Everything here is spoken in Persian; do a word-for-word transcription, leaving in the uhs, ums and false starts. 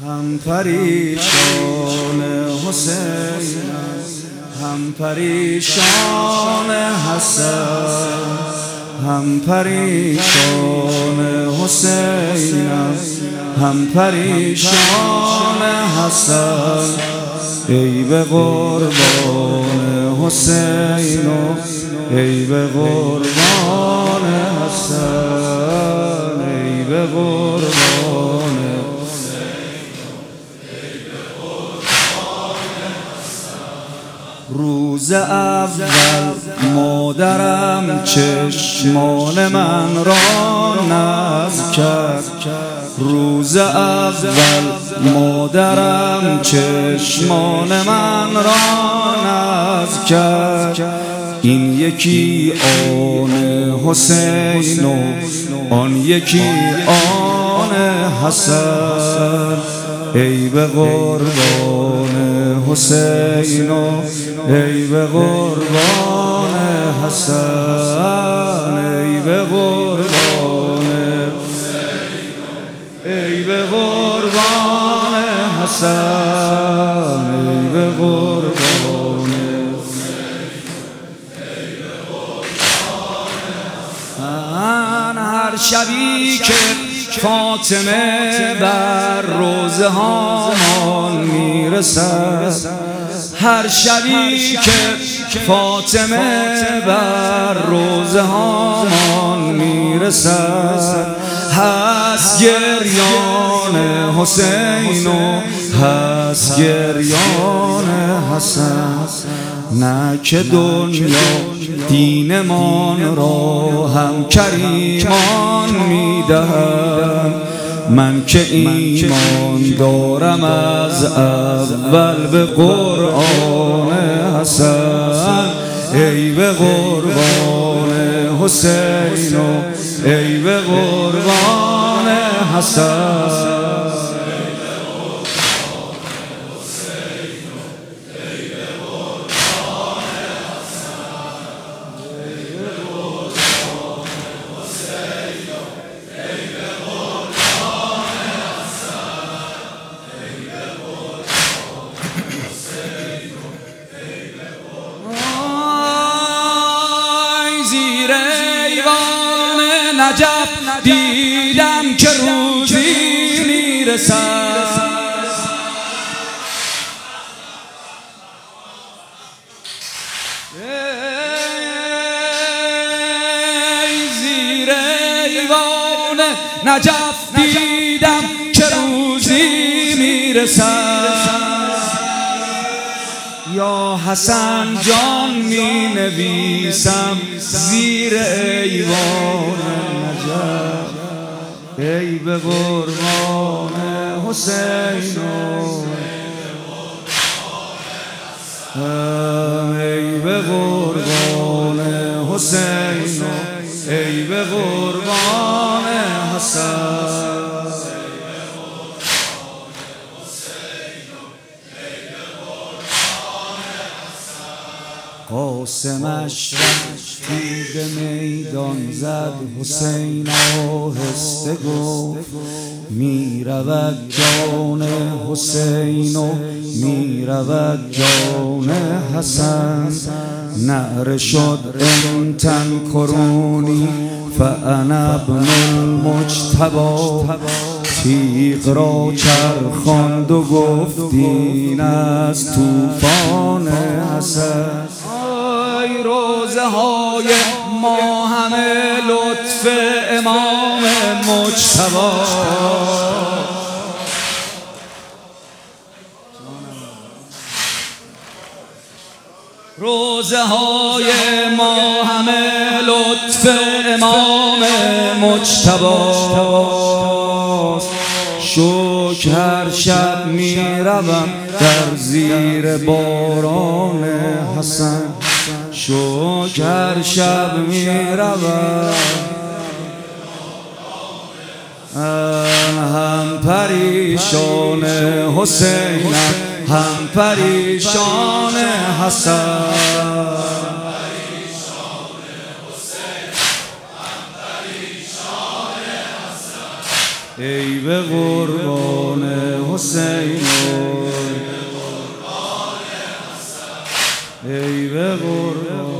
هم پریشان حسینم، هم پریشان حسن، هم پریشان حسینم، هم پریشان حسن. ای به قربان حسین و ای به قربان حسن، ای به قربان روز اول مادرم چشمان من را نز کرد، روز اول مادرم چشمان من را نز کرد. این یکی آن حسین و آن یکی آن حسن. ای به قربان حسین و ای به قربان حسن، ای به قربان ای به قربان حسن، ای به قربان من. هر شبی که فاطمه بر روزه هامان میرسد، هر شبی که فاطمه بر روزه هامان میرسد، هست گریان حسین و هست گریان حسن. نه که دنیا دینمان را هم کریمان میدهد، من که ایمان دارم از اول به قرآن حسن. ای به قربان حسین و ای به قربان حسن. نجف دیدم که روزی میرسد، زیر ایوان نجف دیدم که روزی میرسد. یا حسن جان می نویسم زیر ایوان نجف، ای به قربان حسین و ای به قربان حسین و ای به قربان حسن. قاسمش به میدان زد، حسین آهسته گفت می رود جان حسین و می رود جان حسن. نعره شد ان تنکرونی فانا ابن المجتبی، تیغ را چرخاند و گفت دین از طوفان حسن. ای روزه های ما همه لطف امام مجتبی، روزه های ما همه لطف امام مجتبی. شکر هر شب می روم در زیر باران حسن، شکر هر شب می روم. هم پریشان حسینم، هم پریشان حسن. ای به قربان حسین ای به قربان